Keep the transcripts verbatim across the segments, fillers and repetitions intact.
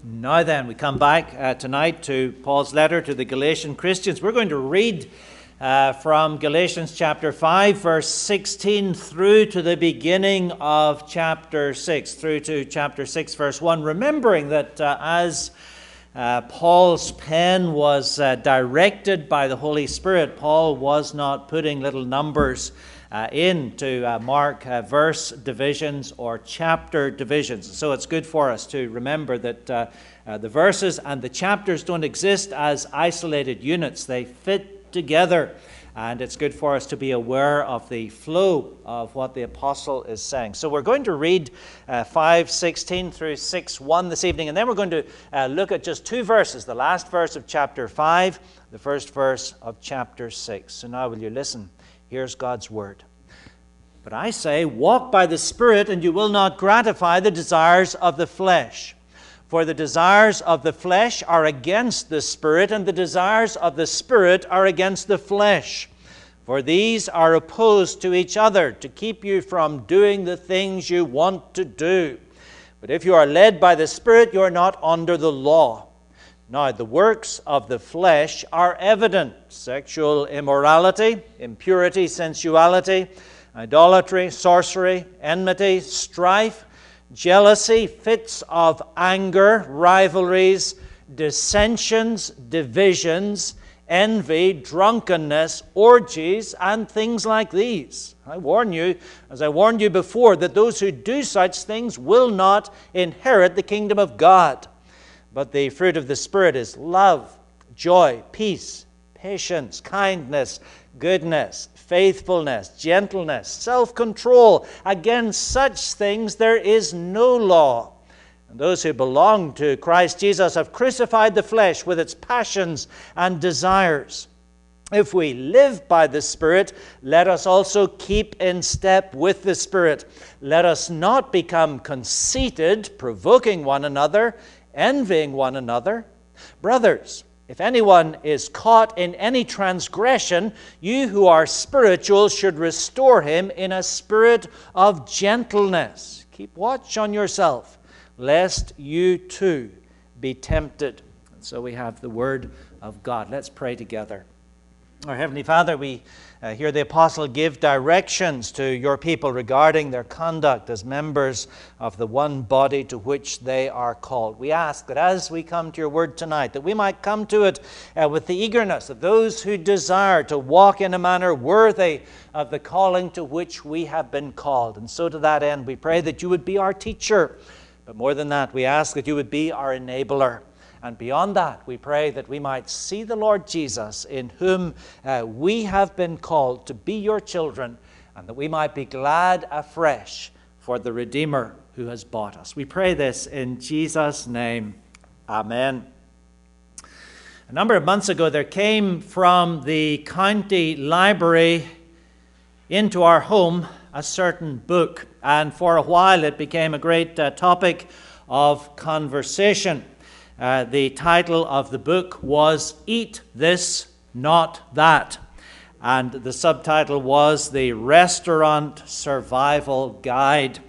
Now then, we come back uh, tonight to Paul's letter to the Galatian Christians. We're going to read uh, from Galatians chapter five, verse sixteen, through to the beginning of chapter six, through to chapter six, verse one, remembering that uh, as uh, Paul's pen was uh, directed by the Holy Spirit, Paul was not putting little numbers Uh, in to uh, mark uh, verse divisions or chapter divisions. So it's good for us to remember that uh, uh, the verses and the chapters don't exist as isolated units. They fit together, and it's good for us to be aware of the flow of what the apostle is saying. So we're going to read uh, five sixteen through six one this evening, and then we're going to uh, look at just two verses, the last verse of chapter five, the first verse of chapter six. So now will you listen? Here's God's word. But I say, walk by the Spirit, and you will not gratify the desires of the flesh. For the desires of the flesh are against the Spirit, and the desires of the Spirit are against the flesh. For these are opposed to each other, to keep you from doing the things you want to do. But if you are led by the Spirit, you are not under the law. Now, the works of the flesh are evident: sexual immorality, impurity, sensuality, idolatry, sorcery, enmity, strife, jealousy, fits of anger, rivalries, dissensions, divisions, envy, drunkenness, orgies, and things like these. I warn you, as I warned you before, that those who do such things will not inherit the kingdom of God. But the fruit of the Spirit is love, joy, peace, patience, kindness, goodness, faithfulness, gentleness, self-control. Against such things there is no law. And those who belong to Christ Jesus have crucified the flesh with its passions and desires. If we live by the Spirit, let us also keep in step with the Spirit. Let us not become conceited, provoking one another, envying one another. Brothers, if anyone is caught in any transgression, you who are spiritual should restore him in a spirit of gentleness. Keep watch on yourself, lest you too be tempted. And so we have the word of God. Let's pray together. Our Heavenly Father, we uh, hear the apostle give directions to your people regarding their conduct as members of the one body to which they are called. We ask that as we come to your word tonight, that we might come to it uh, with the eagerness of those who desire to walk in a manner worthy of the calling to which we have been called. And so to that end, we pray that you would be our teacher. But more than that, we ask that you would be our enabler. And beyond that, we pray that we might see the Lord Jesus, in whom uh, we have been called to be your children, and that we might be glad afresh for the Redeemer who has bought us. We pray this in Jesus' name. Amen. A number of months ago, there came from the county library into our home a certain book, and for a while it became a great uh, topic of conversation. Uh, the title of the book was Eat This, Not That. And the subtitle was The Restaurant Survival Guide.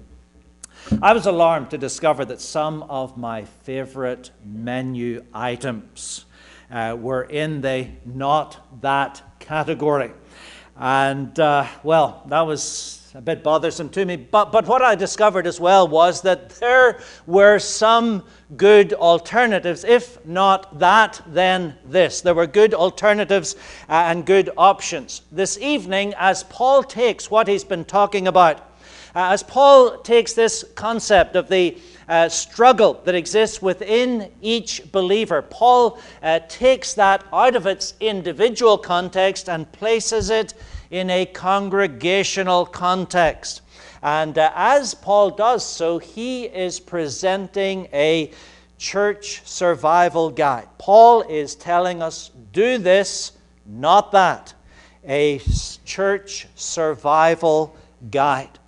I was alarmed to discover that some of my favorite menu items uh, were in the not that category. And, uh, well, that was a bit bothersome to me. But, but what I discovered as well was that there were some good alternatives. If not that, then this. There were good alternatives uh, and good options. This evening, as Paul takes what he's been talking about, uh, as Paul takes this concept of the uh, struggle that exists within each believer, Paul uh, takes that out of its individual context and places it in a congregational context. And uh, as Paul does so, he is presenting a church survival guide. Paul is telling us, do this, not that. A church survival guide.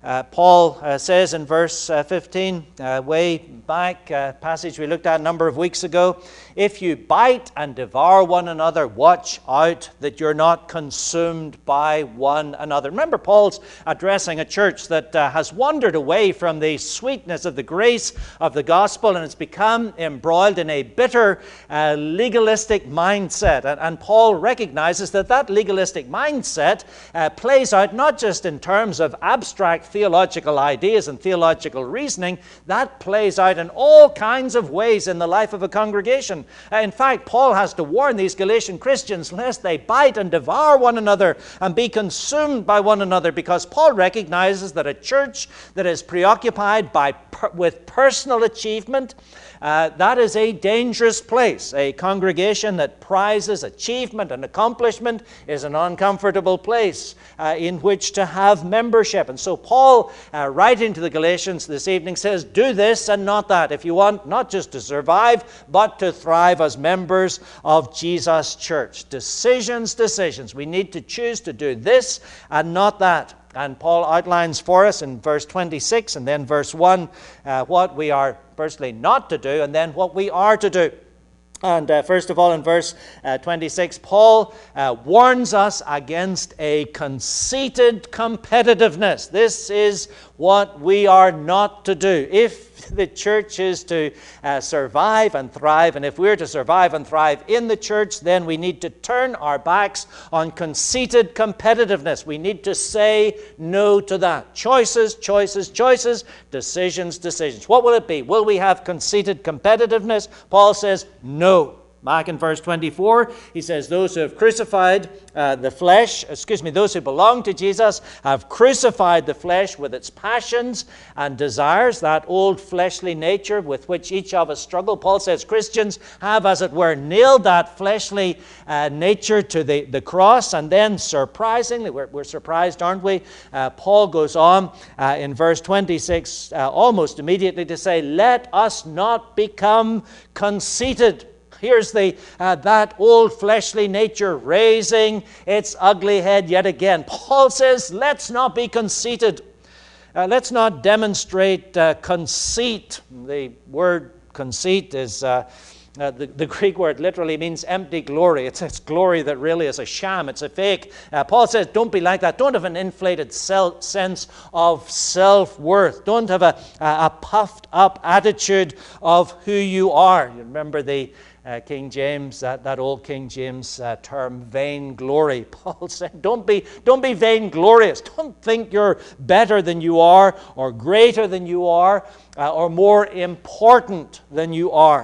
Uh, Paul uh, says in verse uh, fifteen, uh, way back, uh, passage we looked at a number of weeks ago, if you bite and devour one another, watch out that you're not consumed by one another. Remember, Paul's addressing a church that uh, has wandered away from the sweetness of the grace of the gospel, and it's become embroiled in a bitter uh, legalistic mindset. And, and Paul recognizes that that legalistic mindset uh, plays out not just in terms of abstract theological ideas and theological reasoning, that plays out in all kinds of ways in the life of a congregation. Uh, in fact, Paul has to warn these Galatian Christians lest they bite and devour one another and be consumed by one another, because Paul recognizes that a church that is preoccupied by per- with personal achievement, Uh, that is a dangerous place. A congregation that prizes achievement and accomplishment is an uncomfortable place uh, in which to have membership. And so Paul, uh, writing to the Galatians this evening, says, do this and not that, if you want not just to survive, but to thrive as members of Jesus' church. Decisions, decisions. We need to choose to do this and not that. And Paul outlines for us in verse twenty-six and then verse one uh, what we are firstly not to do and then what we are to do. And uh, first of all, in verse uh, twenty-six, Paul uh, warns us against a conceited competitiveness. This is what we are not to do. If the church is to uh, survive and thrive, and if we're to survive and thrive in the church, then we need to turn our backs on conceited competitiveness. We need to say no to that. Choices, choices, choices, decisions, decisions. What will it be? Will we have conceited competitiveness? Paul says no. Back in verse twenty-four, he says, those who have crucified uh, the flesh, excuse me, those who belong to Jesus have crucified the flesh with its passions and desires, that old fleshly nature with which each of us struggle. Paul says Christians have, as it were, nailed that fleshly uh, nature to the, the cross. And then, surprisingly, we're, we're surprised, aren't we? Uh, Paul goes on uh, in verse twenty-six, uh, almost immediately, to say, let us not become conceited. Here's the uh, that old fleshly nature raising its ugly head yet again. Paul says, let's not be conceited. Uh, let's not demonstrate uh, conceit. The word conceit is uh, uh, the, the Greek word literally means empty glory. It's, it's glory that really is a sham. It's a fake. Uh, Paul says, don't be like that. Don't have an inflated self, sense of self-worth. Don't have a, a, a puffed up attitude of who you are. You remember the Uh, King James, that, that old King James uh, term, vainglory. Paul said, don't be, don't be vainglorious. Don't think you're better than you are, or greater than you are, uh, or more important than you are.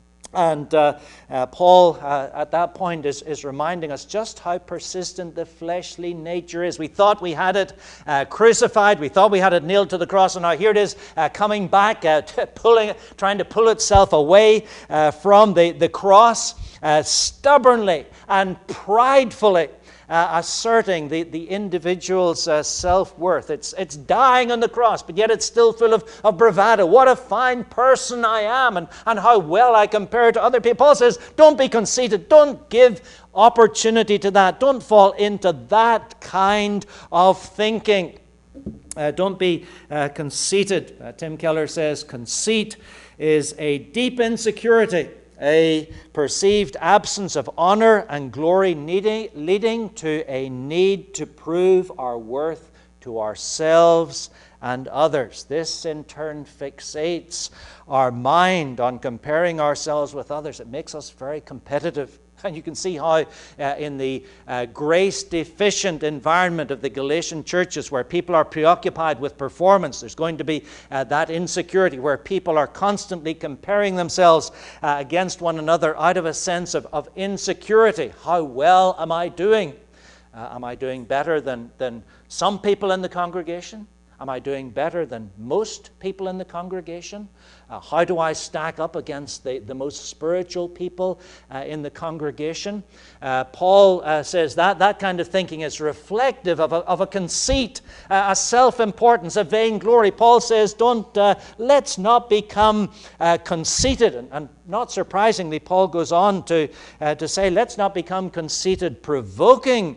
And uh, uh, Paul, uh, at that point, is, is reminding us just how persistent the fleshly nature is. We thought we had it uh, crucified. We thought we had it nailed to the cross. And now here it is uh, coming back, uh, pulling, trying to pull itself away uh, from the, the cross, uh, stubbornly and pridefully. Uh, asserting the, the individual's uh, self-worth. It's, it's dying on the cross, but yet it's still full of, of bravado. What a fine person I am, and, and how well I compare to other people. Paul says, don't be conceited. Don't give opportunity to that. Don't fall into that kind of thinking. Uh, don't be uh, conceited. Uh, Tim Keller says, conceit is a deep insecurity, a perceived absence of honor and glory needing, leading to a need to prove our worth to ourselves and others. This in turn fixates our mind on comparing ourselves with others. It makes us very competitive. And you can see how uh, in the uh, grace-deficient environment of the Galatian churches, where people are preoccupied with performance, there's going to be uh, that insecurity where people are constantly comparing themselves uh, against one another out of a sense of, of insecurity. How well am I doing? Uh, am I doing better than, than some people in the congregation? Am I doing better than most people in the congregation? Uh, how do I stack up against the, the most spiritual people uh, in the congregation? Uh, Paul uh, says that that kind of thinking is reflective of a, of a conceit, uh, a self-importance, a vainglory. Paul says, don't, uh, let's not become uh, conceited. And, and not surprisingly, Paul goes on to, uh, to say, let's not become conceited, provoking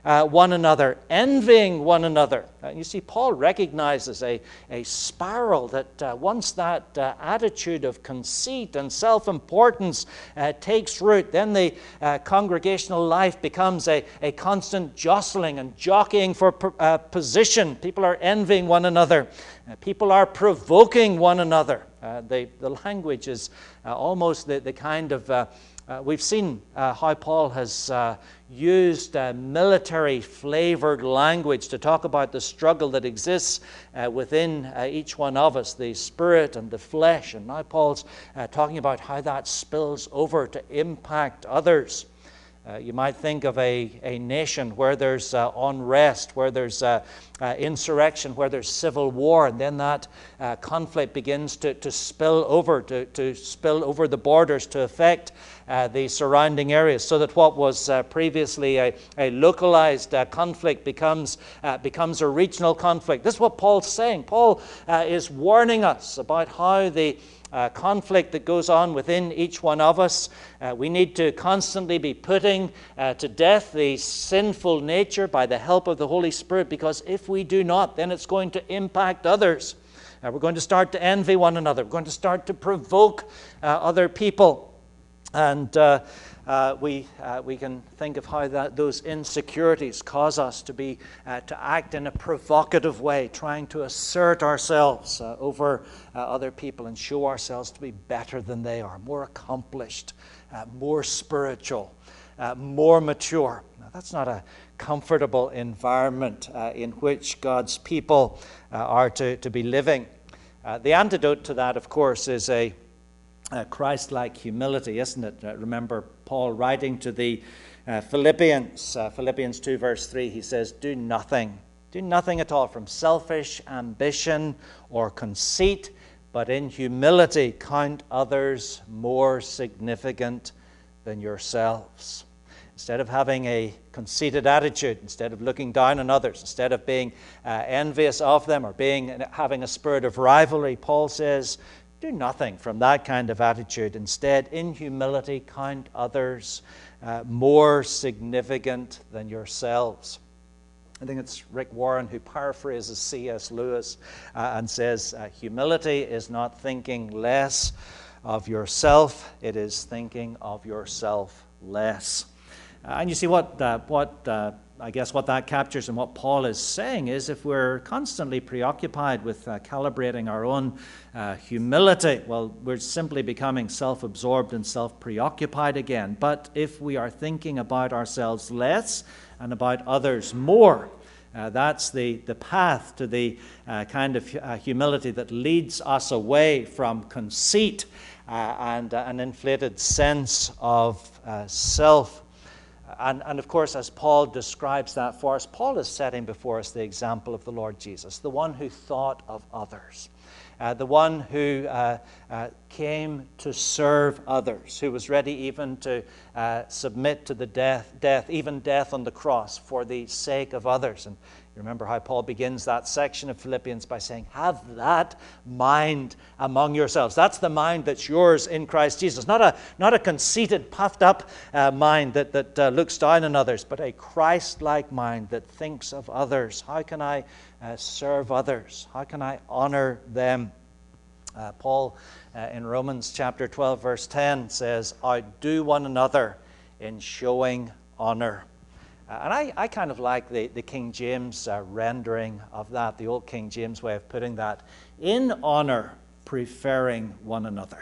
uh, one another, envying one another. Uh, you see, Paul recognizes a, a spiral that uh, once that uh, attitude of conceit and self-importance uh, takes root, then the uh, congregational life becomes a, a constant jostling and jockeying for uh, position. People are envying one another. Uh, people are provoking one another. Uh, the, the language is uh, almost the, the kind of... Uh, Uh, we've seen uh, how Paul has uh, used uh, military-flavored language to talk about the struggle that exists uh, within uh, each one of us, the spirit and the flesh. And now Paul's uh, talking about how that spills over to impact others. Uh, you might think of a, a nation where there's uh, unrest, where there's uh, uh, insurrection, where there's civil war, and then that uh, conflict begins to, to spill over, to, to spill over the borders to affect uh, the surrounding areas, so that what was uh, previously a, a localized uh, conflict becomes, uh, becomes a regional conflict. This is what Paul's saying. Paul uh, is warning us about how the Uh, conflict that goes on within each one of us. Uh, we need to constantly be putting uh, to death the sinful nature by the help of the Holy Spirit, because if we do not, then it's going to impact others. Uh, we're going to start to envy one another. We're going to start to provoke uh, other people. And uh, uh, we uh, we can think of how that those insecurities cause us to be uh, to act in a provocative way, trying to assert ourselves uh, over uh, other people and show ourselves to be better than they are, more accomplished, uh, more spiritual, uh, more mature. Now, that's not a comfortable environment uh, in which God's people uh, are to, to be living. Uh, the antidote to that, of course, is a Uh, Christ-like humility, isn't it? Uh, remember Paul writing to the uh, Philippians, uh, Philippians two verse three, he says, do nothing, do nothing at all from selfish ambition or conceit, but in humility count others more significant than yourselves. Instead of having a conceited attitude, instead of looking down on others, instead of being uh, envious of them or being having a spirit of rivalry, Paul says, do nothing from that kind of attitude. Instead, in humility, count others uh, more significant than yourselves. I think it's Rick Warren who paraphrases C S Lewis uh, and says, uh, humility is not thinking less of yourself, it is thinking of yourself less. Uh, and you see what, uh, what uh, I guess what that captures and what Paul is saying is, if we're constantly preoccupied with uh, calibrating our own uh, humility, well, we're simply becoming self-absorbed and self-preoccupied again. But if we are thinking about ourselves less and about others more, uh, that's the, the path to the uh, kind of uh, humility that leads us away from conceit uh, and uh, an inflated sense of uh, self. And, and of course, as Paul describes that for us, Paul is setting before us the example of the Lord Jesus, the one who thought of others, uh, the one who uh, uh, came to serve others, who was ready even to uh, submit to the death, death, even death on the cross for the sake of others. And you remember how Paul begins that section of Philippians by saying, have that mind among yourselves. That's the mind that's yours in Christ Jesus. Not a, not a conceited, puffed up uh, mind that, that uh, looks down on others, but a Christ-like mind that thinks of others. How can I uh, serve others? How can I honor them? Uh, Paul uh, in Romans chapter twelve verse ten says, outdo one another in showing honor. Uh, and I, I kind of like the, the King James uh, rendering of that, the old King James way of putting that. In honor, preferring one another.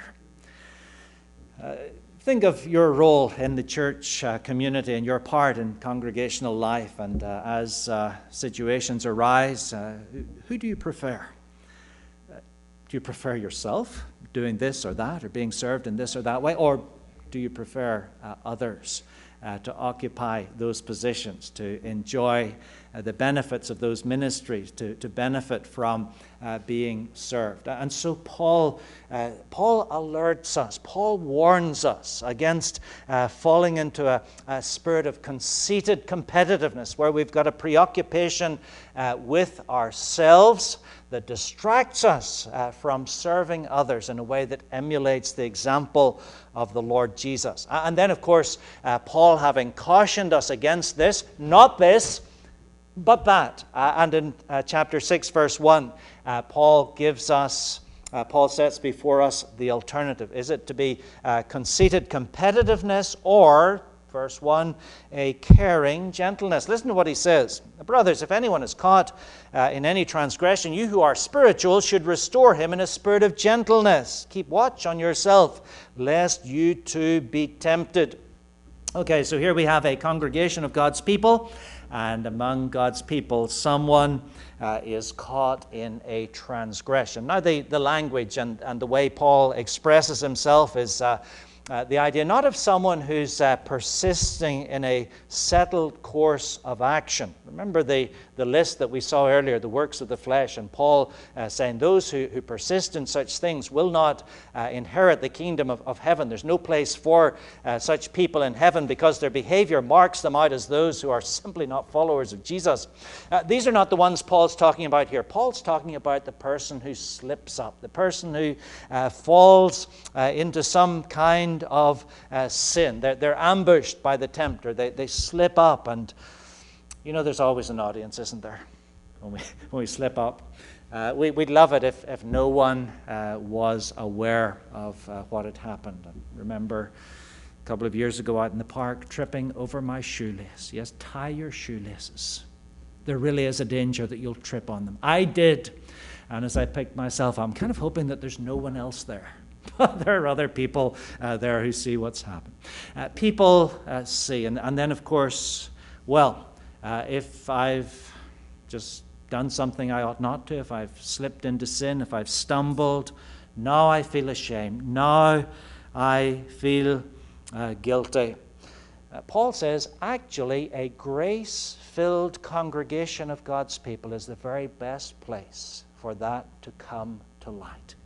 Uh, think of your role in the church uh, community and your part in congregational life. And uh, as uh, situations arise, uh, who, who do you prefer? Uh, do you prefer yourself doing this or that, or being served in this or that way? Or do you prefer uh, others? Uh, to occupy those positions, to enjoy uh, the benefits of those ministries, to, to benefit from uh, being served. And so Paul, uh, Paul alerts us, Paul warns us against uh, falling into a, a spirit of conceited competitiveness where we've got a preoccupation uh, with ourselves that distracts us uh, from serving others in a way that emulates the example of the Lord Jesus. And then, of course, uh, Paul having cautioned us against this, not this, but that. Uh, and in uh, chapter six, verse one, uh, Paul gives us, uh, Paul sets before us the alternative. Is it to be uh, conceited competitiveness, or, verse one, a caring gentleness? Listen to what he says. Brothers, if anyone is caught uh, in any transgression, you who are spiritual should restore him in a spirit of gentleness. Keep watch on yourself, lest you too be tempted. Okay, so here we have a congregation of God's people, and among God's people, someone uh, is caught in a transgression. Now, the, the language and, and the way Paul expresses himself is uh, uh, the idea not of someone who's uh, persisting in a settled course of action. Remember the, the list that we saw earlier, the works of the flesh, and Paul uh, saying those who, who persist in such things will not uh, inherit the kingdom of, of heaven. There's no place for uh, such people in heaven because their behavior marks them out as those who are simply not followers of Jesus. Uh, these are not the ones Paul's talking about here. Paul's talking about the person who slips up, the person who uh, falls uh, into some kind of uh, sin. They're, they're ambushed by the tempter. They, they slip up, and you know there's always an audience, isn't there, when we, when we slip up. Uh, we, we'd love it if, if no one uh, was aware of uh, what had happened. And remember a couple of years ago out in the park, tripping over my shoelace. Yes, tie your shoelaces. There really is a danger that you'll trip on them. I did. And as I picked myself, I'm kind of hoping that there's no one else there. But there are other people uh, there who see what's happened. Uh, people uh, see. And, and then, of course, well, uh, if I've just done something I ought not to, if I've slipped into sin, if I've stumbled, now I feel ashamed. Now I feel uh, guilty. Uh, Paul says, actually, a grace-filled congregation of God's people is the very best place for that to come to light.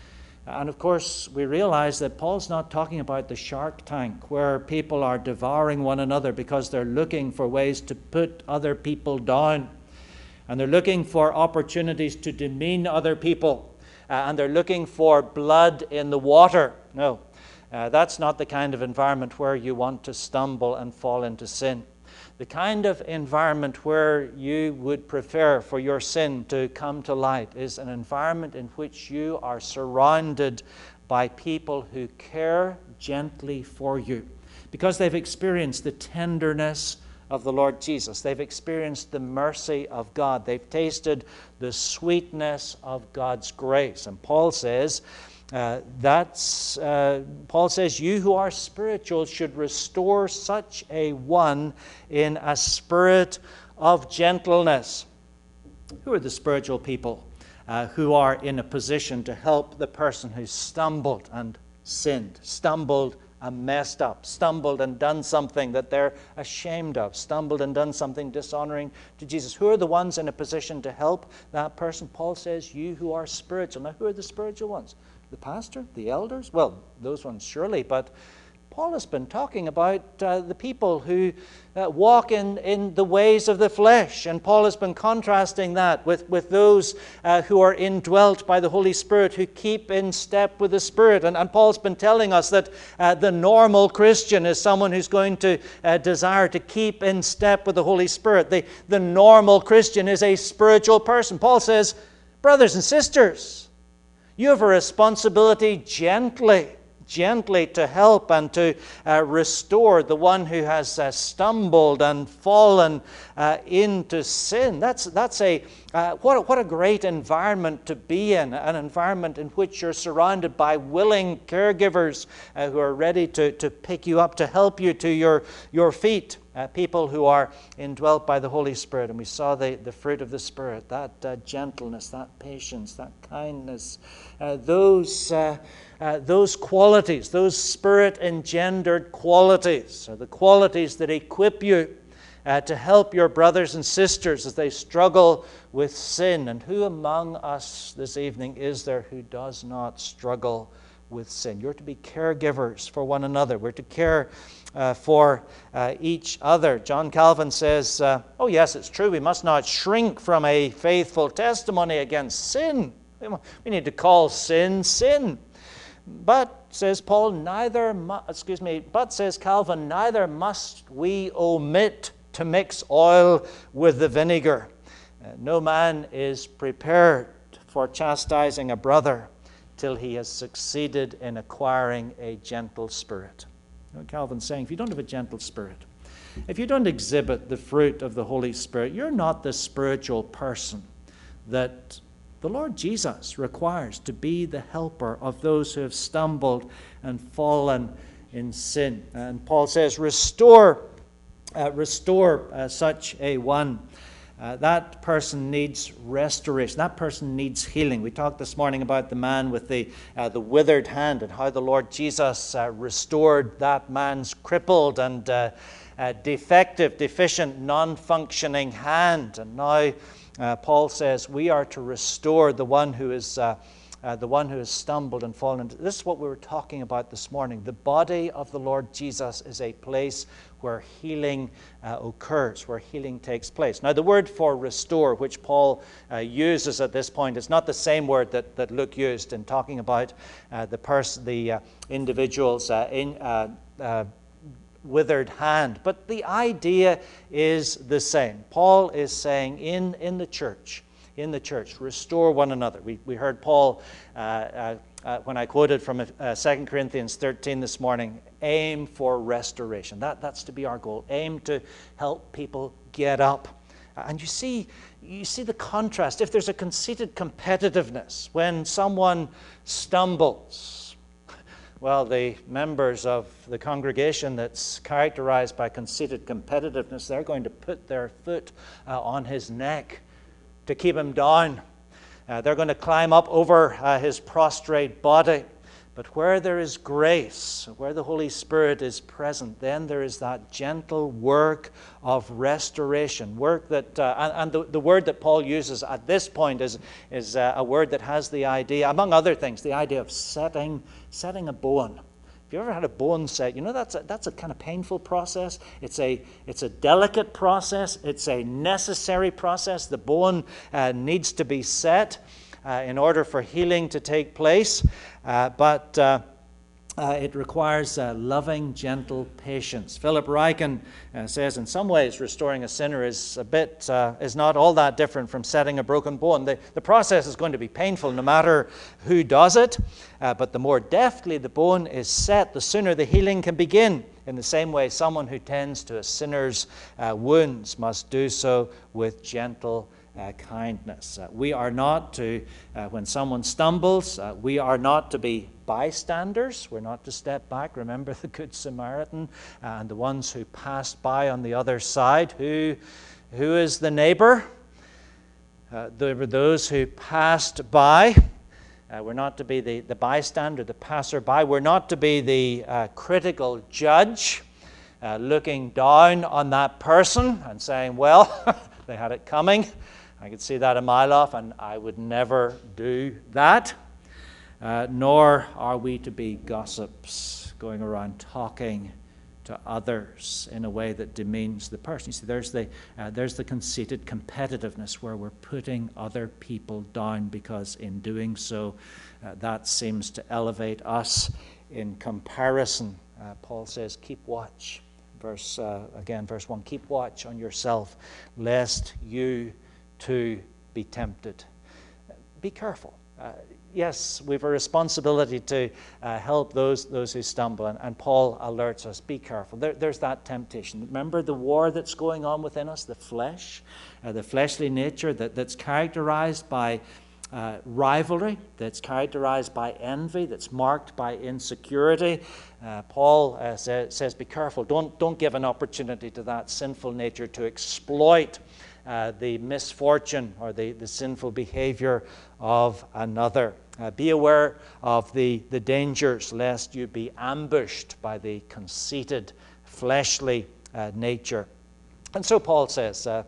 And of course, we realize that Paul's not talking about the shark tank where people are devouring one another because they're looking for ways to put other people down. And they're looking for opportunities to demean other people. Uh, and they're looking for blood in the water. No, uh, that's not the kind of environment where you want to stumble and fall into sin. The kind of environment where you would prefer for your sin to come to light is an environment in which you are surrounded by people who care gently for you because they've experienced the tenderness of the Lord Jesus. They've experienced the mercy of God. They've tasted the sweetness of God's grace. And Paul says, Uh, that's uh, Paul says, you who are spiritual should restore such a one in a spirit of gentleness. Who are the spiritual people uh, who are in a position to help the person who's stumbled and sinned, stumbled and messed up, stumbled and done something that they're ashamed of, stumbled and done something dishonoring to Jesus? Who are the ones in a position to help that person? Paul says, you who are spiritual. Now, who are the spiritual ones? The pastor? The elders? Well, those ones surely, but Paul has been talking about uh, the people who uh, walk in, in the ways of the flesh, and Paul has been contrasting that with, with those uh, who are indwelt by the Holy Spirit, who keep in step with the Spirit. And, and Paul's been telling us that uh, the normal Christian is someone who's going to uh, desire to keep in step with the Holy Spirit. The, the normal Christian is a spiritual person. Paul says, brothers and sisters, you have a responsibility gently, gently to help and to uh, restore the one who has uh, stumbled and fallen uh, into sin. That's that's a uh, what a, what a great environment to be in, an environment in which you're surrounded by willing caregivers uh, who are ready to, to pick you up, to help you to your, your feet. Uh, people who are indwelt by the Holy Spirit. And we saw the, the fruit of the Spirit, that uh, gentleness, that patience, that kindness, uh, those, uh, uh, those qualities, those Spirit-engendered qualities, are the qualities that equip you uh, to help your brothers and sisters as they struggle with sin. And who among us this evening is there who does not struggle with sin. You're to be caregivers for one another. We're to care uh, for uh, each other. John Calvin says, uh, oh yes, it's true, we must not shrink from a faithful testimony against sin. We need to call sin, sin. But, says Paul, neither, mu- excuse me, but, says Calvin, neither must we omit to mix oil with the vinegar. Uh, no man is prepared for chastising a brother till he has succeeded in acquiring a gentle spirit. You know, Calvin's saying, if you don't have a gentle spirit, if you don't exhibit the fruit of the Holy Spirit, you're not the spiritual person that the Lord Jesus requires to be the helper of those who have stumbled and fallen in sin. And Paul says, restore, uh, restore uh, such a one. Uh, that person needs restoration. That person needs healing. We talked this morning about the man with the uh, the withered hand and how the Lord Jesus uh, restored that man's crippled and uh, uh, defective, deficient, non-functioning hand. And now uh, Paul says we are to restore the one who is uh, uh, the one who has stumbled and fallen. This is what we were talking about this morning. The body of the Lord Jesus is a place where healing uh, occurs, where healing takes place. Now, the word for restore, which Paul uh, uses at this point, is not the same word that, that Luke used in talking about uh, the person, the uh, individual's uh, in, uh, uh, withered hand. But the idea is the same. Paul is saying in, in the church, in the church, restore one another. We, we heard Paul, uh, uh, uh, when I quoted from uh, Second Corinthians thirteen this morning, aim for restoration. That, that's to be our goal. Aim to help people get up. And you see, you see the contrast. If there's a conceited competitiveness, when someone stumbles, well, the members of the congregation that's characterized by conceited competitiveness, they're going to put their foot uh, on his neck to keep him down. Uh, they're going to climb up over uh, his prostrate body. But where there is grace, where the Holy Spirit is present, then there is that gentle work of restoration. Work that, uh, and, and the, the word that Paul uses at this point is, is uh, a word that has the idea, among other things, the idea of setting, setting a bone. If you ever had a bone set, you know that's a, that's a kind of painful process. It's a it's a delicate process. It's a necessary process. The bone uh, needs to be set uh, in order for healing to take place. Uh, but uh, uh, it requires uh, loving, gentle patience. Philip Ryken uh, says, in some ways, restoring a sinner is a bit uh, is not all that different from setting a broken bone. The, the process is going to be painful no matter who does it. Uh, but the more deftly the bone is set, the sooner the healing can begin. In the same way, someone who tends to a sinner's uh, wounds must do so with gentle uh, kindness. Uh, we are not to, uh, when someone stumbles, uh, we are not to be bystanders. We're not to step back. Remember the Good Samaritan uh, and the ones who passed by on the other side. Who, who is the neighbor? Uh, there were those who passed by. Uh, we're not to be the, the bystander, the passerby. We're not to be the uh, critical judge uh, looking down on that person and saying, well, they had it coming. I could see that a mile off, and I would never do that. Uh, nor are we to be gossips going around talking to others in a way that demeans the person. You see, there's the, uh, there's the conceited competitiveness where we're putting other people down because in doing so, uh, that seems to elevate us in comparison. Uh, Paul says, keep watch. Verse uh, again, verse one, keep watch on yourself, lest you too be tempted. Be careful. Uh, yes, we have a responsibility to uh, help those those who stumble, and, and Paul alerts us, be careful. There, there's that temptation. Remember the war that's going on within us, the flesh, uh, the fleshly nature that, that's characterized by uh, rivalry, that's characterized by envy, that's marked by insecurity. Uh, Paul uh, say, says, be careful. Don't, don't give an opportunity to that sinful nature to exploit Uh, the misfortune or the, the sinful behavior of another. Uh, be aware of the, the dangers, lest you be ambushed by the conceited, fleshly uh, nature. And so Paul says, uh,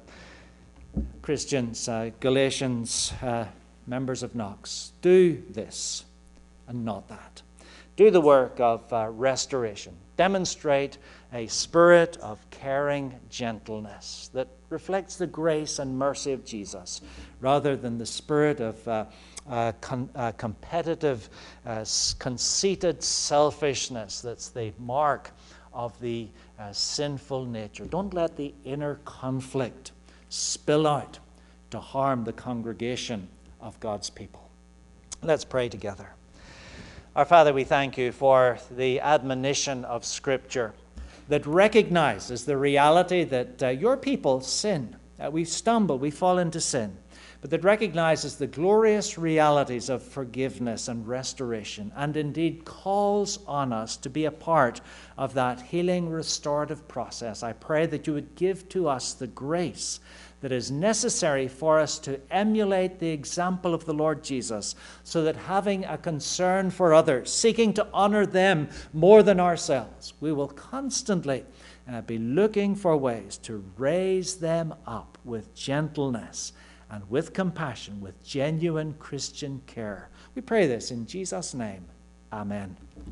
Christians, uh, Galatians, uh, members of Knox, do this and not that. do the work of uh, restoration. Demonstrate a spirit of caring gentleness that reflects the grace and mercy of Jesus, rather than the spirit of uh, uh, con- uh, competitive, uh, conceited selfishness that's the mark of the uh, sinful nature. Don't let the inner conflict spill out to harm the congregation of God's people. Let's pray together. Our Father, we thank you for the admonition of Scripture that recognizes the reality that uh, your people sin. Uh, we stumble, we fall into sin, but that recognizes the glorious realities of forgiveness and restoration, and indeed calls on us to be a part of that healing, restorative process. I pray that you would give to us the grace that is necessary for us to emulate the example of the Lord Jesus, so that having a concern for others, seeking to honor them more than ourselves, we will constantly uh, be looking for ways to raise them up with gentleness and with compassion, with genuine Christian care. We pray this in Jesus' name. Amen.